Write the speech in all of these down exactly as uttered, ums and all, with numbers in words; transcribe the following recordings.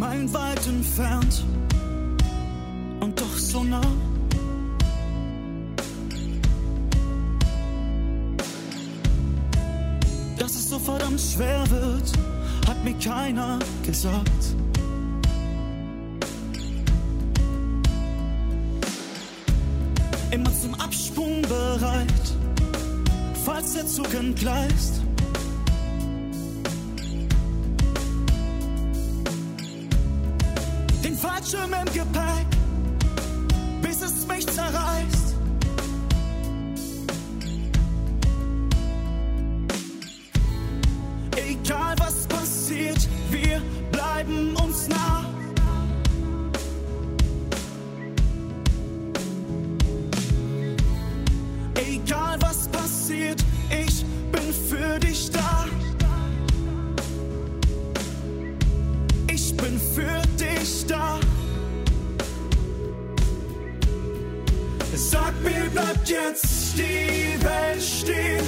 meilenweit entfernt und doch so nah. Dass es so verdammt schwer wird, hat mir keiner gesagt. Immer zum Absprung bereit, falls der Zug entgleist. Den Fallschirm im Gepäck, bis es mich zerreißt. Egal was passiert, wir bleiben uns nah. Egal was passiert, ich bin für dich da. Ich bin für dich da. Sag mir, bleibt jetzt die Welt stehen,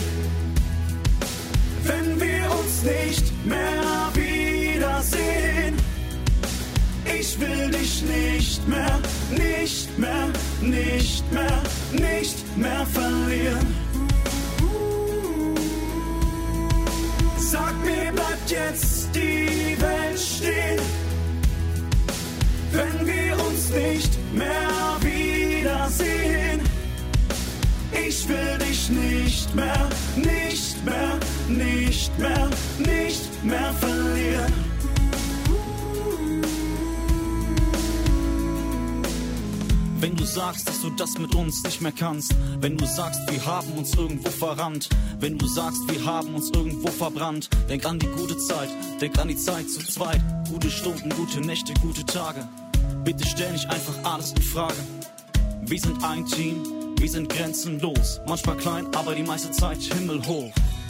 wenn wir uns nicht mehr wiedersehen. Ich will dich nicht mehr, nicht mehr, nicht mehr, nicht mehr verlieren. Sag mir, bleibt jetzt die Welt stehen, wenn wir uns nicht mehr wiedersehen. Ich will dich nicht mehr, nicht mehr, nicht mehr, nicht mehr verlieren. Wenn du sagst, dass du das mit uns nicht mehr kannst, wenn du sagst, wir haben uns irgendwo verrannt, wenn du sagst, wir haben uns irgendwo verbrannt, denk an die gute Zeit, denk an die Zeit zu zweit, gute Stunden, gute Nächte, gute Tage. Bitte stell nicht einfach alles in Frage. Wir sind ein Team, wir sind grenzenlos, manchmal klein, aber die meiste Zeit himmelhoch.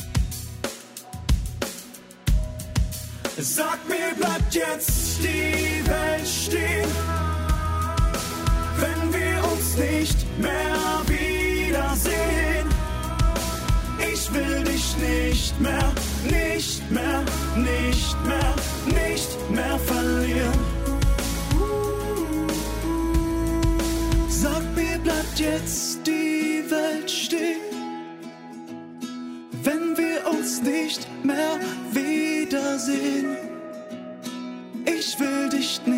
Sag mir, bleibt jetzt die Welt stehen, wenn wir uns nicht mehr wiedersehen. Ich will dich nicht mehr, nicht mehr, nicht mehr, nicht mehr verlieren. Sag mir, bleibt jetzt die Welt stehen, wenn wir uns nicht mehr wiedersehen. Ich will dich nicht